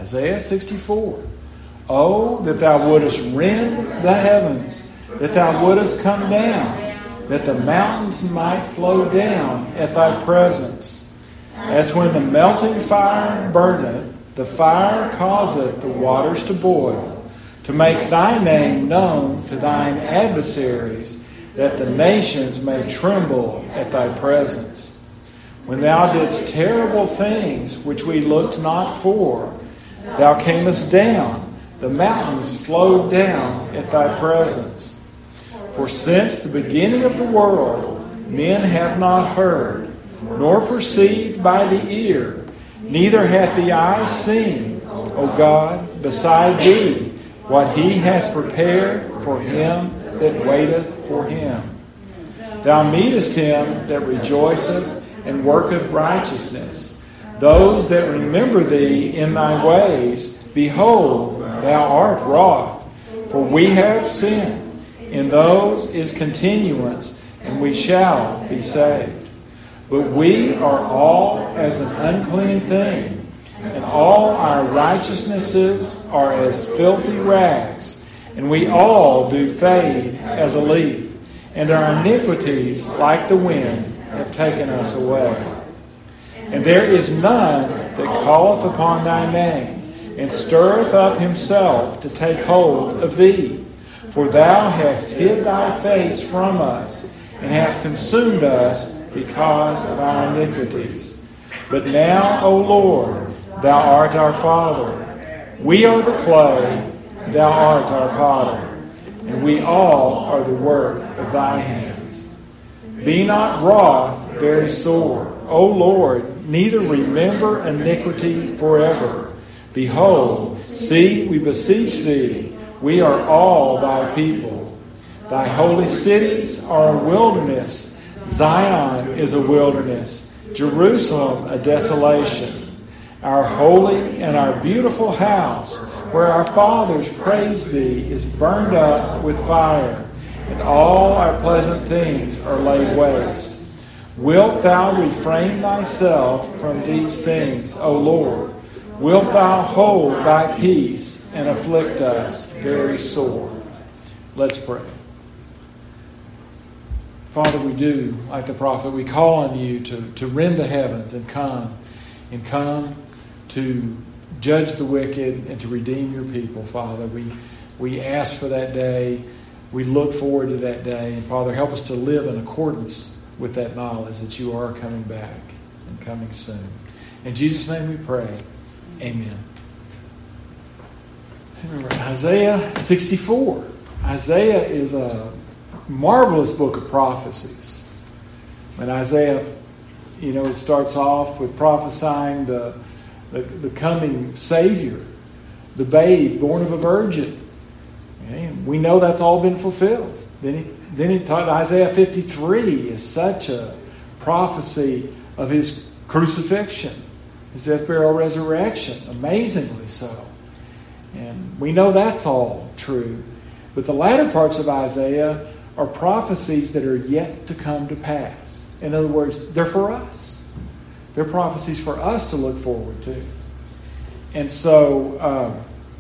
Isaiah 64. Oh, that thou wouldest rend the heavens, that thou wouldest come down, that the mountains might flow down at thy presence. As when the melting fire burneth, the fire causeth the waters to boil, to make thy name known to thine adversaries, that the nations may tremble at thy presence. When thou didst terrible things which we looked not for, thou camest down, the mountains flowed down at thy presence. For since the beginning of the world, men have not heard, nor perceived by the ear, neither hath the eye seen, O God, beside thee, what he hath prepared for him that waiteth for him. Thou meetest him that rejoiceth and worketh righteousness. Those that remember thee in thy ways, behold, thou art wroth. For we have sinned. In those is continuance, and we shall be saved. But we are all as an unclean thing, and all our righteousnesses are as filthy rags, and we all do fade as a leaf, and our iniquities, like the wind, have taken us away. And there is none that calleth upon thy name, and stirreth up himself to take hold of thee. For thou hast hid thy face from us, and hast consumed us because of our iniquities. But now, O Lord, thou art our Father. We are the clay, thou art our potter, and we all are the work of thy hands. Be not wroth very sore, O Lord, neither remember iniquity forever. Behold, see, we beseech thee, we are all thy people. Thy holy cities are a wilderness. Zion is a wilderness. Jerusalem a desolation. Our holy and our beautiful house, where our fathers praised thee, is burned up with fire, and all our pleasant things are laid waste. Wilt thou refrain thyself from these things, O Lord? Wilt thou hold thy peace and afflict us very sore? Let's pray. Father, we do, like the prophet, we call on you to rend the heavens and come to judge the wicked and to redeem your people, Father. We ask for that day. We look forward to that day. And Father, help us to live in accordance with that knowledge that you are coming back and coming soon. In Jesus' name we pray. Amen. Isaiah 64. Isaiah is a marvelous book of prophecies. And Isaiah, it starts off with prophesying the coming Savior, the babe born of a virgin. Okay? And we know that's all been fulfilled. Then he taught Isaiah 53 is such a prophecy of his crucifixion, his death, burial, resurrection, amazingly so. And we know that's all true. But the latter parts of Isaiah are prophecies that are yet to come to pass. In other words, they're for us. They're prophecies for us to look forward to. And so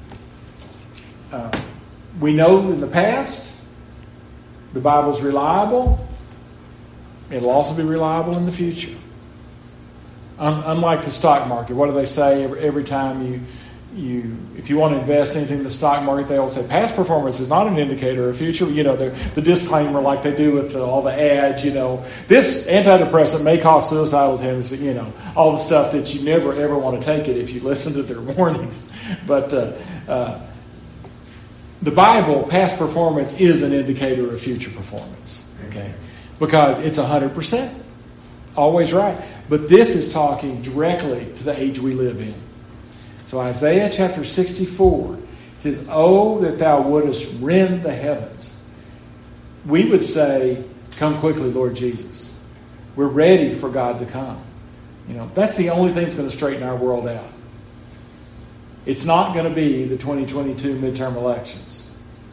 we know in the past the Bible's reliable. It'll also be reliable in the future. Unlike the stock market, what do they say every time if you want to invest anything in the stock market, they always say past performance is not an indicator of future. The disclaimer like they do with all the ads, this antidepressant may cause suicidal tendency, all the stuff that you never ever want to take it if you listen to their warnings. But the Bible, past performance is an indicator of future performance, okay? Because it's 100%. Always right. But this is talking directly to the age we live in. So Isaiah chapter 64, it says, "Oh, that thou wouldest rend the heavens." We would say, "Come quickly, Lord Jesus." We're ready for God to come. That's the only thing that's going to straighten our world out. It's not going to be the 2022 midterm elections.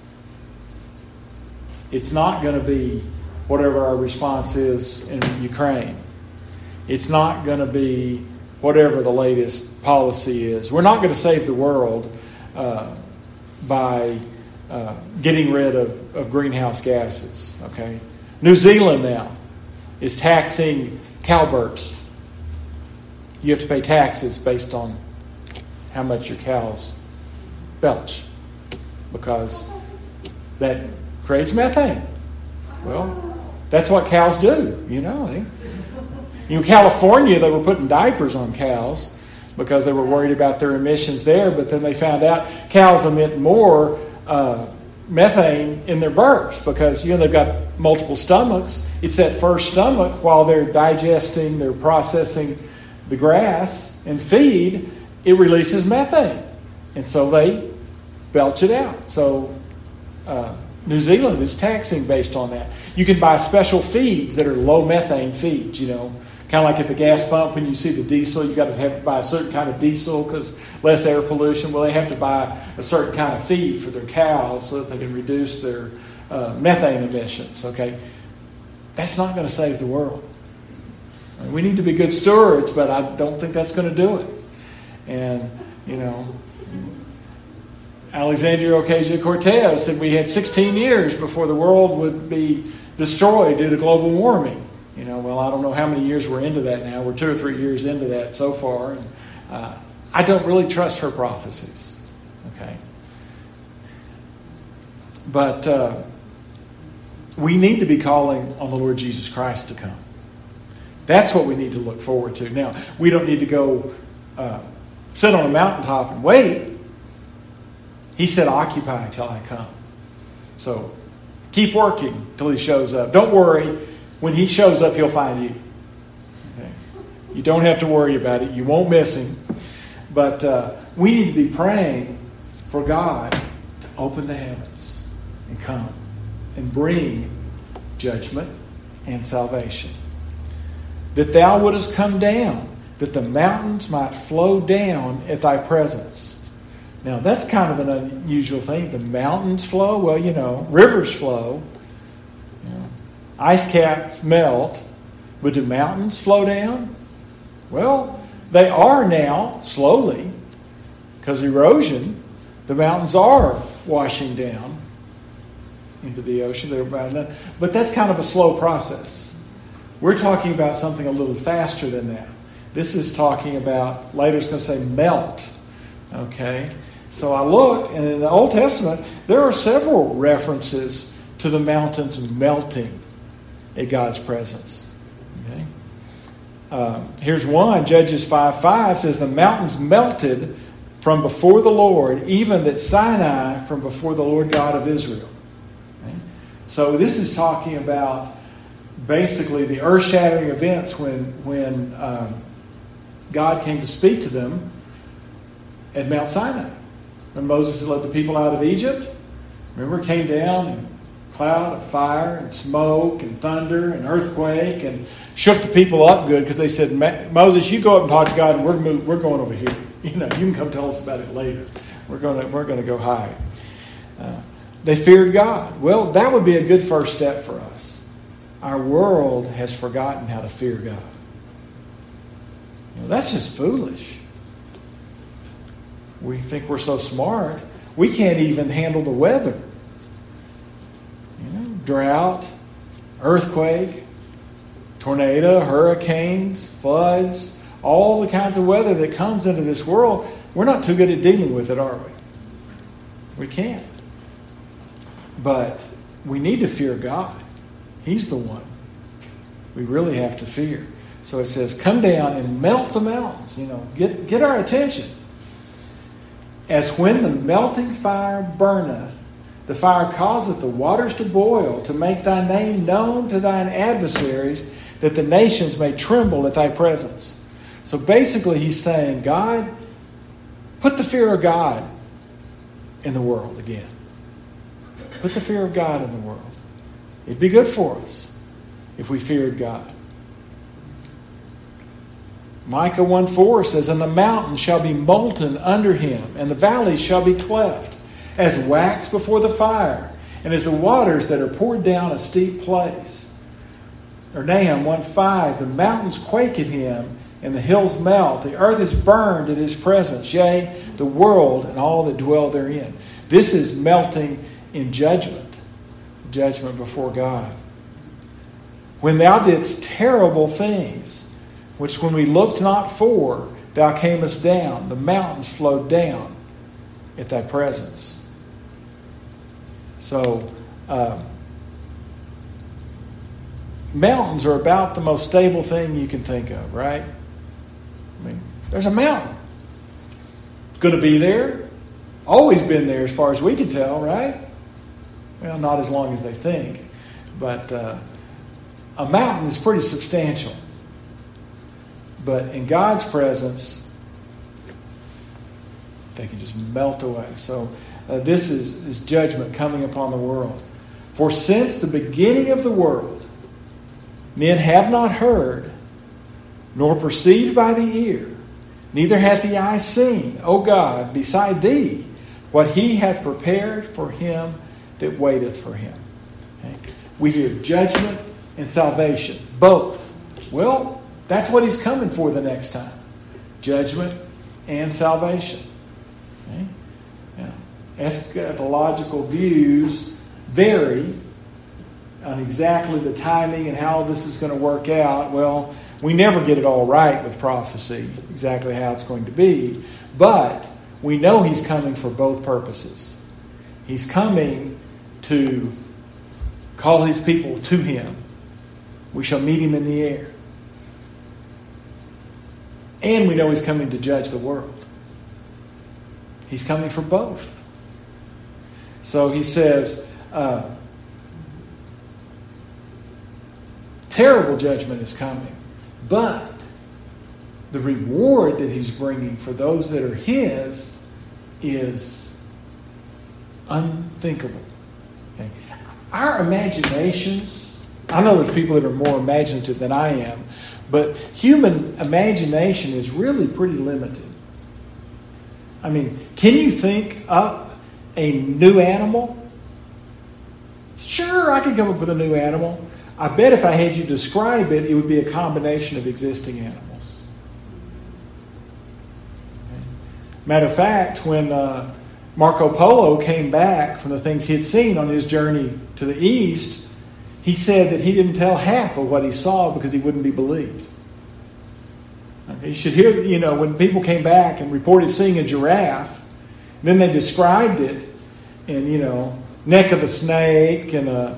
It's not going to be whatever our response is in Ukraine. It's not going to be whatever the latest policy is. We're not going to save the world by getting rid of greenhouse gases. Okay, New Zealand now is taxing cowbirds. You have to pay taxes based on how much your cows belch, because that creates methane. Well, that's what cows do, California, they were putting diapers on cows because they were worried about their emissions there, but then they found out cows emit more methane in their burps because, they've got multiple stomachs. It's that first stomach, while they're digesting, they're processing the grass and feed, it releases methane. And so they belch it out. So New Zealand is taxing based on that. You can buy special feeds that are low methane feeds, kind of like at the gas pump when you see the diesel, you got to have to buy a certain kind of diesel because less air pollution. Well, they have to buy a certain kind of feed for their cows so that they can reduce their methane emissions. Okay, that's not going to save the world. We need to be good stewards, but I don't think that's going to do it. And Alexandria Ocasio-Cortez said we had 16 years before the world would be destroyed due to global warming. Well, I don't know how many years we're into that now. We're 2 or 3 years into that so far. And, I don't really trust her prophecies. Okay? But we need to be calling on the Lord Jesus Christ to come. That's what we need to look forward to. Now, we don't need to go sit on a mountaintop and wait. He said, occupy till I come. So keep working till he shows up. Don't worry. When he shows up, he'll find you. Okay? You don't have to worry about it. You won't miss him. But we need to be praying for God to open the heavens and come and bring judgment and salvation. That thou wouldest come down, that the mountains might flow down at thy presence. Now, that's kind of an unusual thing. The mountains flow? Well, rivers flow. Ice caps melt. But do mountains flow down? Well, they are now, slowly, because erosion. The mountains are washing down into the ocean. But that's kind of a slow process. We're talking about something a little faster than that. This is talking about, later it's going to say melt. Okay? So I looked, and in the Old Testament, there are several references to the mountains melting at God's presence. Okay? Here's one. Judges 5:5 says, the mountains melted from before the Lord, even that Sinai from before the Lord God of Israel. Okay? So this is talking about basically the earth-shattering events when God came to speak to them at Mount Sinai. When Moses had led the people out of Egypt, remember, came down in a cloud of fire and smoke and thunder and earthquake and shook the people up good because they said, Moses, you go up and talk to God, and we're going over here. You can come tell us about it later. We're going to go hide. They feared God. Well, that would be a good first step for us. Our world has forgotten how to fear God. That's just foolish. We think we're so smart. We can't even handle the weather. Drought, earthquake, tornado, hurricanes, floods, all the kinds of weather that comes into this world. We're not too good at dealing with it, are we? We can't. But we need to fear God. He's the one we really have to fear. So it says, come down and melt the mountains. Get our attention. As when the melting fire burneth, the fire causeth the waters to boil, to make thy name known to thine adversaries, that the nations may tremble at thy presence. So basically he's saying, God, put the fear of God in the world again. Put the fear of God in the world. It'd be good for us if we feared God. Micah 1:4 says, and the mountains shall be molten under him, and the valleys shall be cleft, as wax before the fire, and as the waters that are poured down a steep place. Or Nahum 1:5, the mountains quake at him, and the hills melt. The earth is burned at his presence, yea, the world and all that dwell therein. This is melting in judgment before God. When thou didst terrible things, which when we looked not for, thou camest down. The mountains flowed down at thy presence. So, mountains are about the most stable thing you can think of, right? I mean, there's a mountain. It's going to be there. Always been there as far as we can tell, right? Well, not as long as they think. But a mountain is pretty substantial. But in God's presence, they can just melt away. So this is judgment coming upon the world. For since the beginning of the world, men have not heard, nor perceived by the ear, neither hath the eye seen, O God, beside thee, what he hath prepared for him that waiteth for him. Okay? We hear judgment and salvation, both. Well, that's what he's coming for the next time. Judgment and salvation. Okay? Now, eschatological views vary on exactly the timing and how this is going to work out. Well, we never get it all right with prophecy, exactly how it's going to be. But we know he's coming for both purposes. He's coming to call his people to him. We shall meet him in the air. And we know he's coming to judge the world. He's coming for both. So he says, terrible judgment is coming. But the reward that he's bringing for those that are his is unthinkable. Okay? Our imaginations, I know there's people that are more imaginative than I am, but human imagination is really pretty limited. I mean, can you think up a new animal? Sure, I could come up with a new animal. I bet if I had you describe it, it would be a combination of existing animals. Okay. Matter of fact, when Marco Polo came back from the things he had seen on his journey to the east, he said that he didn't tell half of what he saw because he wouldn't be believed. Okay, you should hear, when people came back and reported seeing a giraffe, then they described it in, neck of a snake and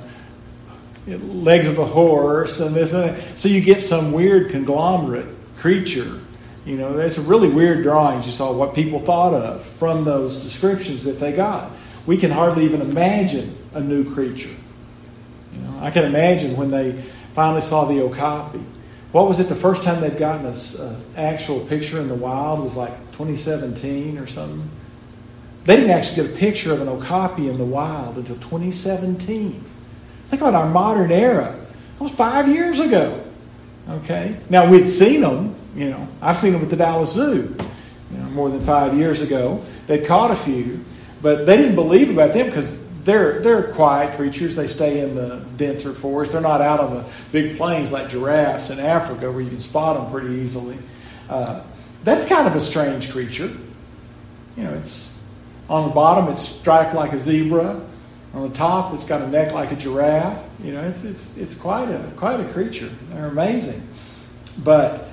legs of a horse and this and that. So you get some weird conglomerate creature. There's some really weird drawings you saw what people thought of from those descriptions that they got. We can hardly even imagine a new creature. I can imagine when they finally saw the okapi. What was it, the first time they'd gotten an actual picture in the wild was like 2017 or something? They didn't actually get a picture of an okapi in the wild until 2017. Think about our modern era. That was 5 years ago. Okay? Now, we'd seen them. I've seen them at the Dallas Zoo more than 5 years ago. They'd caught a few, but they didn't believe about them because they're quiet creatures. They stay in the denser forest. They're not out on the big plains like giraffes in Africa where you can spot them pretty easily. That's kind of a strange creature. It's on the bottom, it's striped like a zebra. On the top, it's got a neck like a giraffe. It's quite a creature. They're amazing, but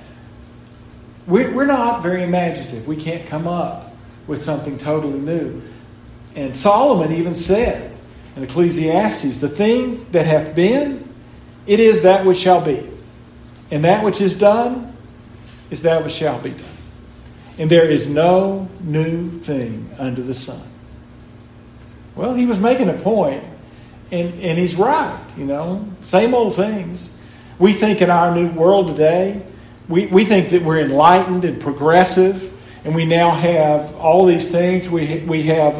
we're not very imaginative. We can't come up with something totally new. And Solomon even said in Ecclesiastes, the thing that hath been, it is that which shall be. And that which is done is that which shall be done. And there is no new thing under the sun. Well, he was making a point, and he's right, same old things. We think in our new world today, we think that we're enlightened and progressive, and we now have all these things. We have,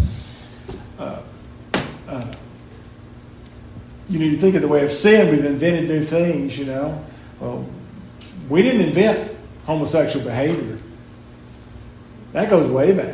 you need to think of the way of sin. We've invented new things, Well, we didn't invent homosexual behavior. That goes way back.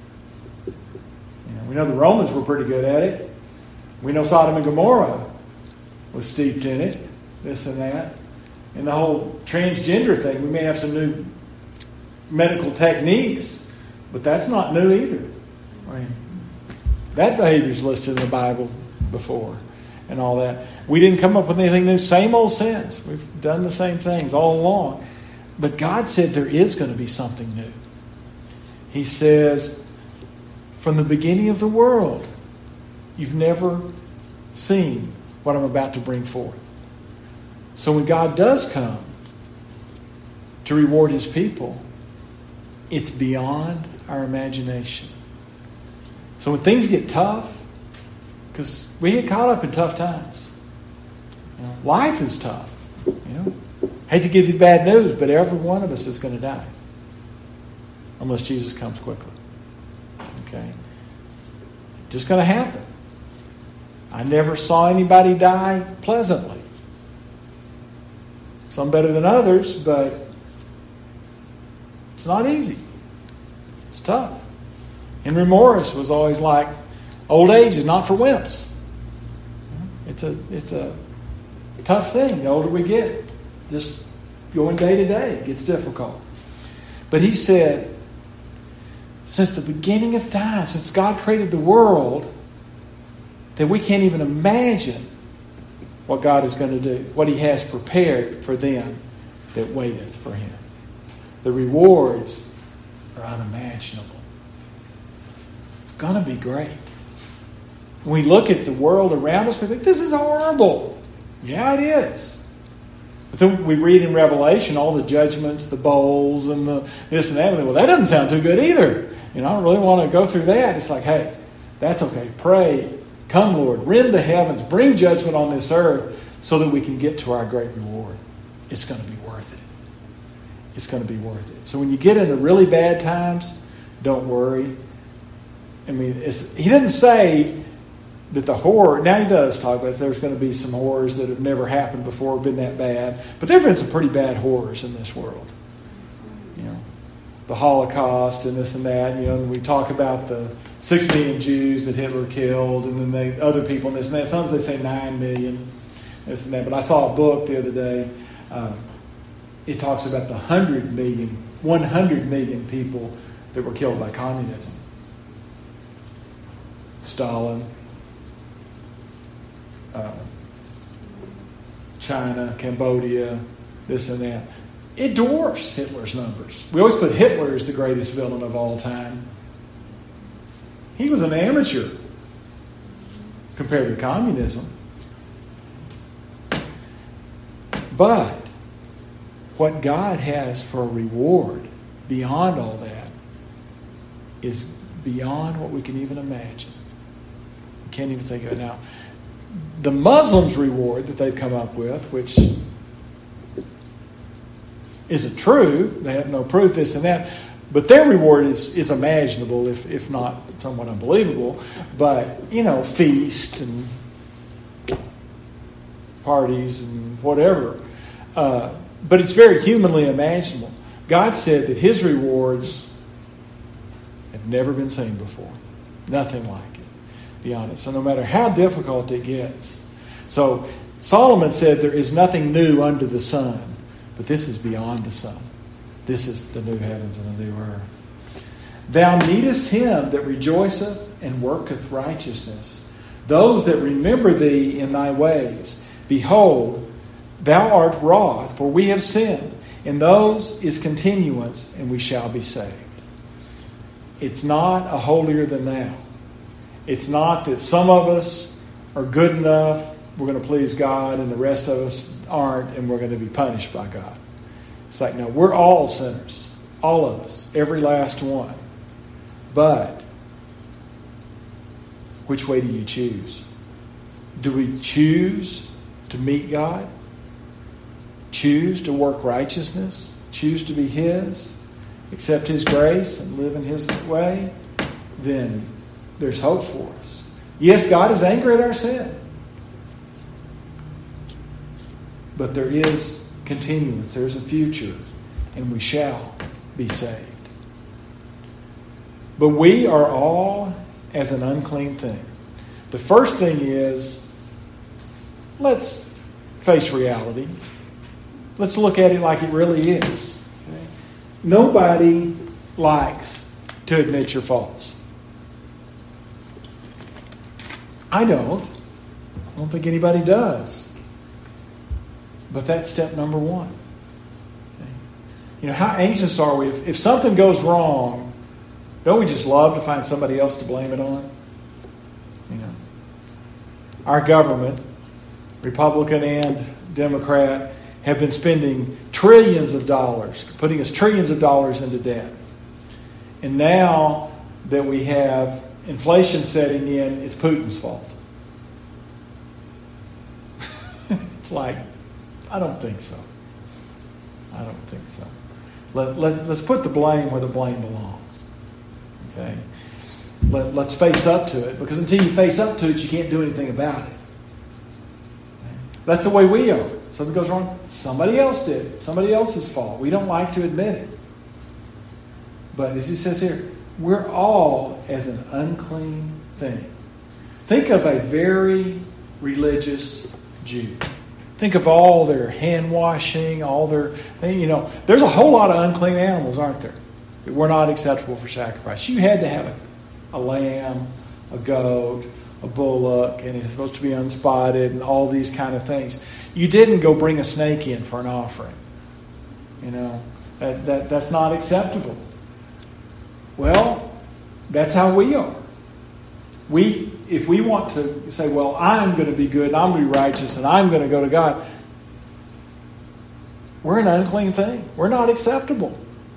We know the Romans were pretty good at it. We know Sodom and Gomorrah was steeped in it, this and that. And the whole transgender thing, we may have some new medical techniques, but that's not new either. I mean, that behavior's listed in the Bible before and all that. We didn't come up with anything new. Same old sins. We've done the same things all along. But God said there is going to be something new. He says, from the beginning of the world, you've never seen what I'm about to bring forth. So when God does come to reward His people, it's beyond our imagination. So when things get tough, because we get caught up in tough times. Life is tough. Hate to give you bad news, but every one of us is going to die. Unless Jesus comes quickly. Okay? Just going to happen. I never saw anybody die pleasantly. Some better than others, but it's not easy. It's tough. Henry Morris was always like, old age is not for wimps. It's a tough thing the older we get. Just going day to day, it gets difficult. But he said, since the beginning of time, since God created the world, that we can't even imagine what God is going to do, what He has prepared for them that waiteth for Him. The rewards are unimaginable. It's going to be great. When we look at the world around us, we think, this is horrible. Yeah, it is. But then we read in Revelation all the judgments, the bowls, and the this and that. And well, that doesn't sound too good either. I don't really want to go through that. It's like, hey, that's okay. Pray. Come, Lord. Rend the heavens. Bring judgment on this earth so that we can get to our great reward. It's going to be worth it. It's going to be worth it. So when you get into really bad times, don't worry. I mean, He didn't say that the horror, now He does talk about there's going to be some horrors that have never happened before, been that bad. But there have been some pretty bad horrors in this world. The Holocaust and this and that. And we talk about the 6 million Jews that Hitler killed, and then other people and this and that. Sometimes they say 9 million, this and that. But I saw a book the other day. It talks about the 100 million people that were killed by communism. Stalin, China, Cambodia, this and that. It dwarfs Hitler's numbers. We always put Hitler as the greatest villain of all time. He was an amateur compared to communism. But what God has for a reward beyond all that is beyond what we can even imagine. We can't even think of it now. The Muslims' reward that they've come up with, which isn't true, they have no proof, this and that, but their reward is imaginable, if not somewhat unbelievable. But, feast and parties and whatever. But it's very humanly imaginable. God said that His rewards have never been seen before. Nothing like it. Beyond it. So no matter how difficult it gets. So Solomon said there is nothing new under the sun. But this is beyond the sun. This is the new heavens and the new earth. Thou needest Him that rejoiceth and worketh righteousness, those that remember Thee in Thy ways. Behold, Thou art wroth, for we have sinned. In those is continuance, and we shall be saved. It's not a holier than thou. It's not that some of us are good enough, we're going to please God, and the rest of us aren't, and we're going to be punished by God. It's like, no, we're all sinners. All of us. Every last one. But which way do you choose? Do we choose to meet God? Choose to work righteousness? Choose to be His? Accept His grace and live in His way? Then there's hope for us. Yes, God is angry at our sin. But there is continuance. There's a future. And we shall be saved. But we are all as an unclean thing. The first thing is, let's face reality. let's look at it like it really is. Okay? Nobody likes to admit your faults. I don't. I don't think anybody does. But that's step number one. Okay? You know, how anxious are we? If something goes wrong, don't we just love to find somebody else to blame it on? You know, our government, Republican and Democrat, have been spending trillions of dollars, putting us trillions of dollars into debt. And now that we have inflation setting in, it's Putin's fault. It's like, I don't think so. I don't think so. Let's put the blame where the blame belongs. Okay? Let's face up to it, because until you face up to it, you can't do anything about it. That's the way we are. Something goes wrong, somebody else did it. Somebody else's fault. We don't like to admit it. But as he says here, we're all as an unclean thing. Think of a very religious Jew. Think of all their hand washing, all their thing. You know, there's a whole lot of unclean animals, aren't there, that were not acceptable for sacrifice. You had to have a lamb, a goat, a bullock, and it's supposed to be unspotted, and all these kind of things. You didn't go bring a snake in for an offering. You know, that's not acceptable. Well, that's how we are. If we want to say, well, I'm going to be good, and I'm going to be righteous, and I'm going to go to God, we're an unclean thing. We're not acceptable.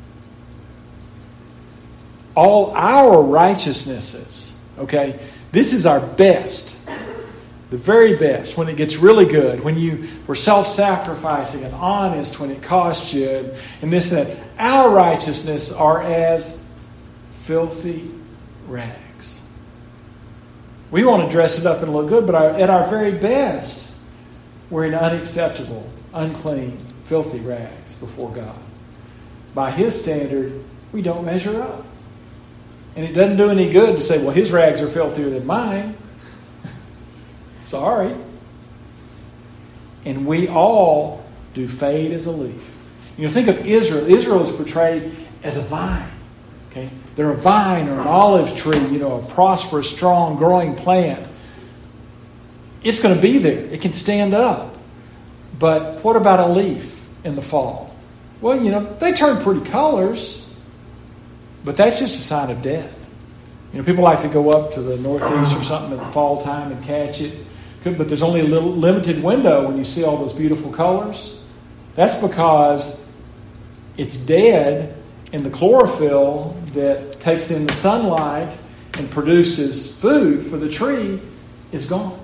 All our righteousnesses, okay, this is our best, the very best, when it gets really good, when you were self-sacrificing and honest, when it cost you, and this and that. Our righteousness are as filthy rags. We want to dress it up and look good, but at our very best, we're in unacceptable, unclean, filthy rags before God. By His standard, we don't measure up. And it doesn't do any good to say, well, his rags are filthier than mine. Sorry. And we all do fade as a leaf. You know, think of Israel. Israel is portrayed as a vine. Okay? They're a vine or an olive tree, you know, a prosperous, strong, growing plant. It's going to be there. It can stand up. But what about a leaf in the fall? Well, you know, they turn pretty colors. But that's just a sign of death. You know, people like to go up to the northeast or something at the fall time and catch it. But there's only a little limited window when you see all those beautiful colors. That's because it's dead, and the chlorophyll that takes in the sunlight and produces food for the tree is gone.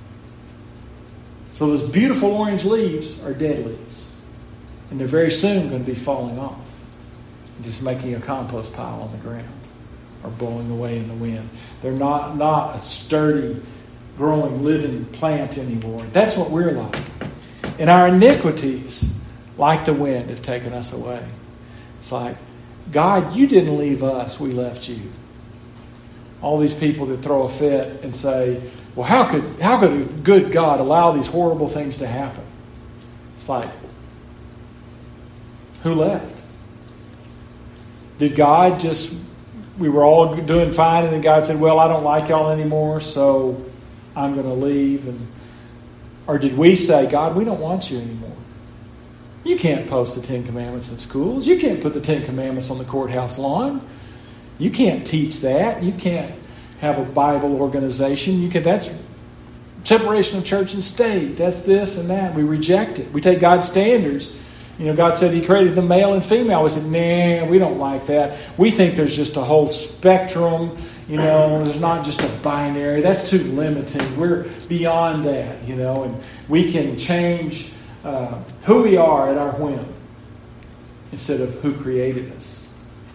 So those beautiful orange leaves are dead leaves. And they're very soon going to be falling off. Just making a compost pile on the ground or blowing away in the wind. They're not a sturdy, growing, living plant anymore. That's what we're like. And our iniquities, like the wind, have taken us away. It's like, God, you didn't leave us, we left you. All these people that throw a fit and say, well, how could a good God allow these horrible things to happen? It's like, who left? Did God just, we were all doing fine, and then God said, well, I don't like y'all anymore, so I'm going to leave? Or did we say, God, we don't want you anymore? You can't post the Ten Commandments in schools. You can't put the Ten Commandments on the courthouse lawn. You can't teach that. You can't have a Bible organization. That's separation of church and state. That's this and that. We reject it. We take God's standards. You know, God said He created the male and female. We said, nah, we don't like that. We think there's just a whole spectrum. You know, there's not just a binary. That's too limiting. We're beyond that, you know, and we can change who we are at our whim instead of who created us.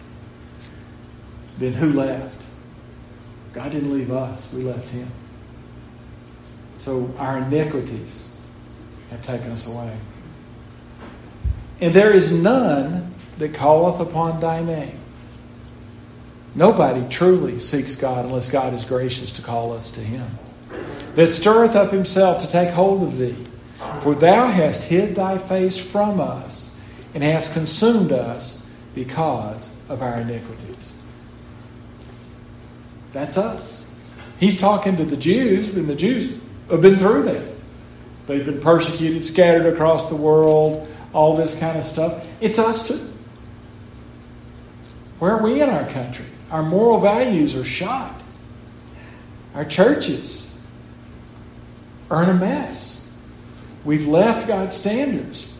Then who left? God didn't leave us. We left Him. So our iniquities have taken us away. And there is none that calleth upon thy name. Nobody truly seeks God unless God is gracious to call us to Him. That stirreth up himself to take hold of thee. For thou hast hid thy face from us, and hast consumed us because of our iniquities. That's us. He's talking to the Jews, and the Jews have been through that. They've been persecuted, scattered across the world, all this kind of stuff. It's us too. Where are we in our country? Our moral values are shot. Our churches are in a mess. We've left God's standards.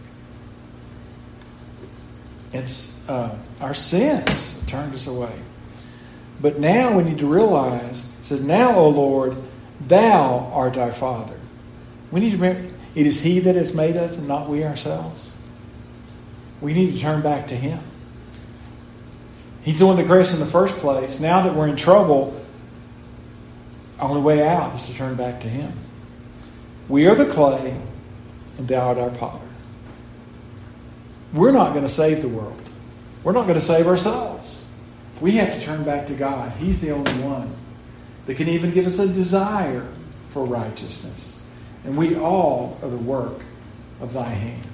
It's our sins turned us away. But now we need to realize, it says, now, O Lord, thou art our Father. We need to remember, it is He that has made us and not we ourselves. We need to turn back to Him. He's the one that created us in the first place. Now that we're in trouble, our only way out is to turn back to Him. We are the clay, and thou art our potter. We're not going to save the world. We're not going to save ourselves. We have to turn back to God. He's the only one that can even give us a desire for righteousness. And we all are the work of thy hand.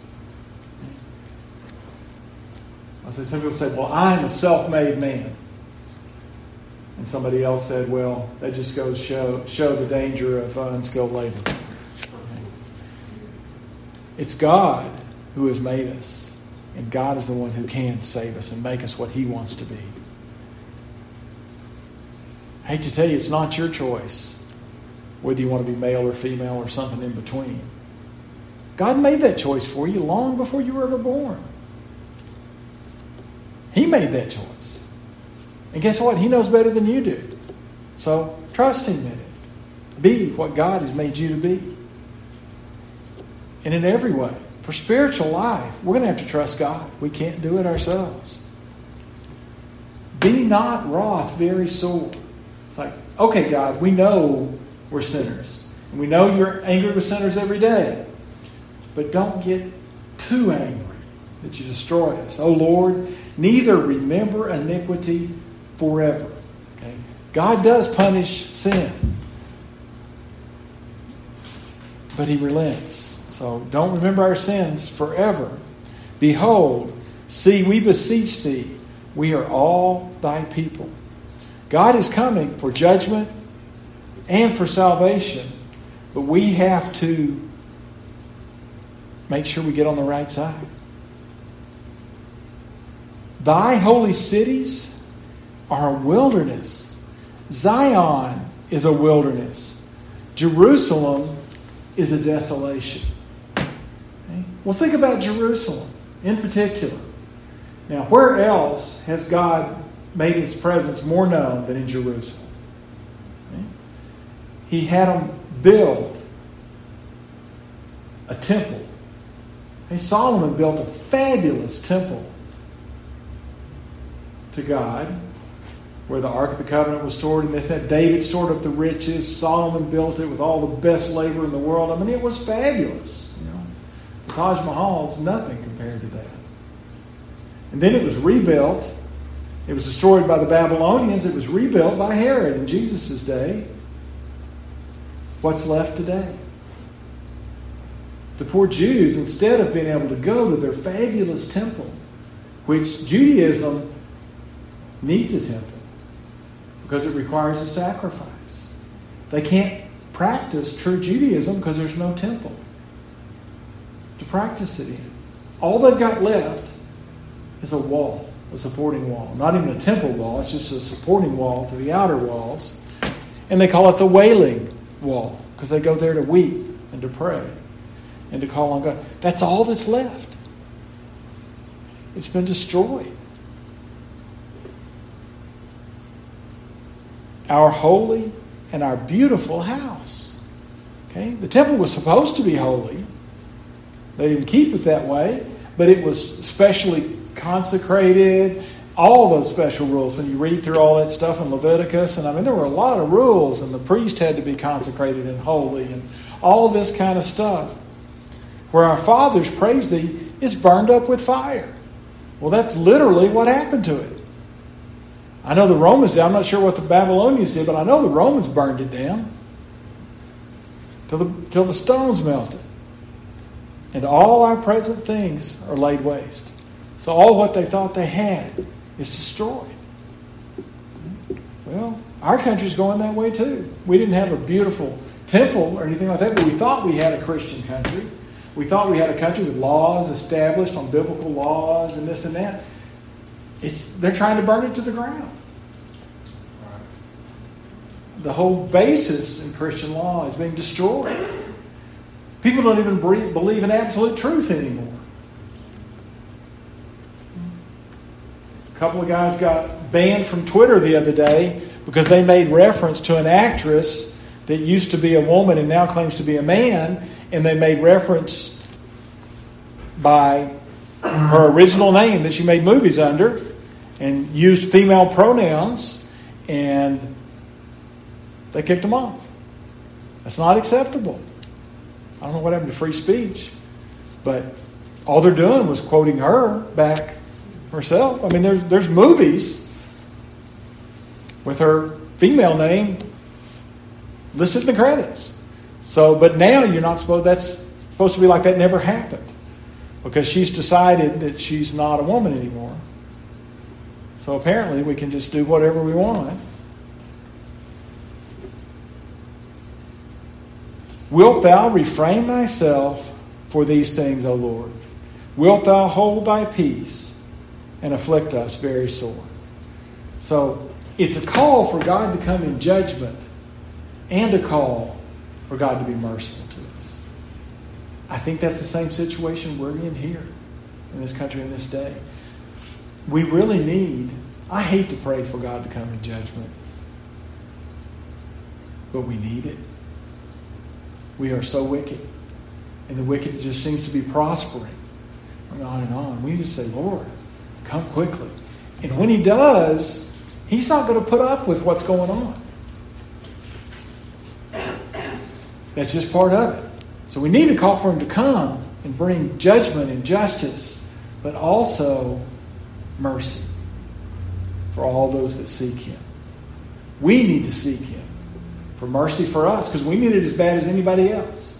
Some people say, well, I'm a self-made man. And somebody else said, well, that just goes show the danger of unskilled labor. It's God who has made us. And God is the one who can save us and make us what He wants to be. I hate to tell you, it's not your choice whether you want to be male or female or something in between. God made that choice for you long before you were ever born. He made that choice. And guess what? He knows better than you do. So trust Him in it. Be what God has made you to be. And in every way. For spiritual life, we're going to have to trust God. We can't do it ourselves. Be not wroth very sore. It's like, okay, God, we know we're sinners. And we know you're angry with sinners every day. But don't get too angry that you destroy us. Oh Lord, neither remember iniquity forever. Okay? God does punish sin. But He relents. So don't remember our sins forever. Behold, see, we beseech thee, we are all thy people. God is coming for judgment and for salvation. But we have to make sure we get on the right side. Thy holy cities are a wilderness. Zion is a wilderness. Jerusalem is a desolation. Okay? Well, think about Jerusalem in particular. Now, where else has God made His presence more known than in Jerusalem? Okay? He had them build a temple. Okay? Solomon built a fabulous temple to God, where the Ark of the Covenant was stored, and they said David stored up the riches. Solomon built it with all the best labor in the world. I mean, it was fabulous. You know, the Taj Mahal is nothing compared to that. And then it was rebuilt. It was destroyed by the Babylonians. It was rebuilt by Herod in Jesus' day. What's left today? The poor Jews, instead of being able to go to their fabulous temple, which Judaism needs a temple because it requires a sacrifice. They can't practice true Judaism because there's no temple to practice it in. All they've got left is a wall, a supporting wall. Not even a temple wall, it's just a supporting wall to the outer walls. And they call it the Wailing Wall because they go there to weep and to pray and to call on God. That's all that's left. It's been destroyed. Our holy and our beautiful house. Okay? The temple was supposed to be holy. They didn't keep it that way, but it was specially consecrated. All those special rules, when you read through all that stuff in Leviticus, and I mean, there were a lot of rules, and the priest had to be consecrated and holy, and all this kind of stuff. Where our fathers, praise thee, is burned up with fire. Well, that's literally what happened to it. I know the Romans did. I'm not sure what the Babylonians did, but I know the Romans burned it down. till the stones melted. And all our present things are laid waste. So all what they thought they had is destroyed. Well, our country's going that way too. We didn't have a beautiful temple or anything like that, but we thought we had a Christian country. We thought we had a country with laws established on biblical laws and this and that. They're trying to burn it to the ground. The whole basis in Christian law is being destroyed. People don't even believe in absolute truth anymore. A couple of guys got banned from Twitter the other day because they made reference to an actress that used to be a woman and now claims to be a man, and they made reference by her original name that she made movies under and used female pronouns, and they kicked them off. That's not acceptable. I don't know what happened to free speech, but all they're doing was quoting her back herself. I mean, there's movies with her female name listed in the credits. So, but now you're not supposed. That's supposed to be like that never happened, because she's decided that she's not a woman anymore. So apparently, we can just do whatever we want. Wilt thou refrain thyself for these things, O Lord? Wilt thou hold thy peace and afflict us very sore? So it's a call for God to come in judgment and a call for God to be merciful to us. I think that's the same situation we're in here in this country in this day. We really need, I hate to pray for God to come in judgment, but we need it. We are so wicked. And the wicked just seems to be prospering. And on and on. We just say, Lord, come quickly. And when He does, He's not going to put up with what's going on. That's just part of it. So we need to call for Him to come and bring judgment and justice, but also mercy for all those that seek Him. We need to seek Him for mercy for us, because we need it as bad as anybody else.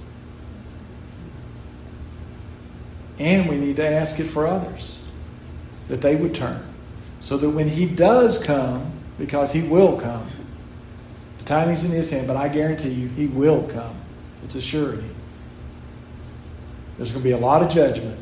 And we need to ask it for others, that they would turn, so that when He does come, because He will come, the timing's in His hand, but I guarantee you, He will come. It's a surety. There's going to be a lot of judgment.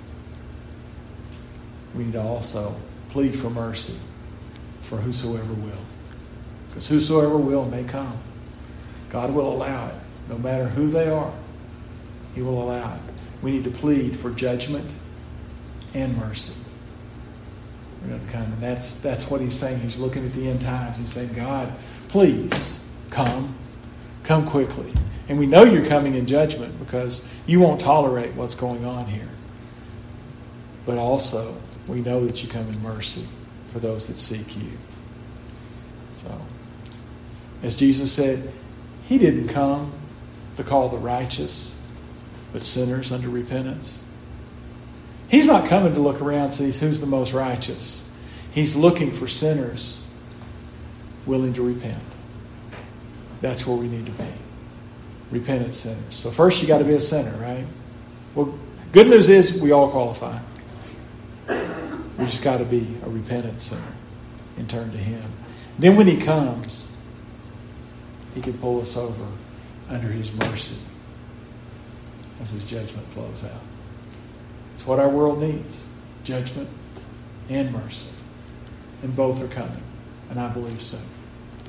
We need to also plead for mercy for whosoever will, because whosoever will may come. God will allow it. No matter who they are, He will allow it. We need to plead for judgment and mercy. We're going to come, and that's what He's saying. He's looking at the end times. He's saying, God, please come. Come quickly. And we know You're coming in judgment because You won't tolerate what's going on here. But also, we know that You come in mercy for those that seek You. So, as Jesus said, He didn't come to call the righteous, but sinners unto repentance. He's not coming to look around and see who's the most righteous. He's looking for sinners willing to repent. That's where we need to be. Repentant sinners. So first you got to be a sinner, right? Well, good news is we all qualify. We just got to be a repentant sinner and turn to Him. Then when He comes, He can pull us over under His mercy as His judgment flows out. It's what our world needs. Judgment and mercy. And both are coming. And I believe so.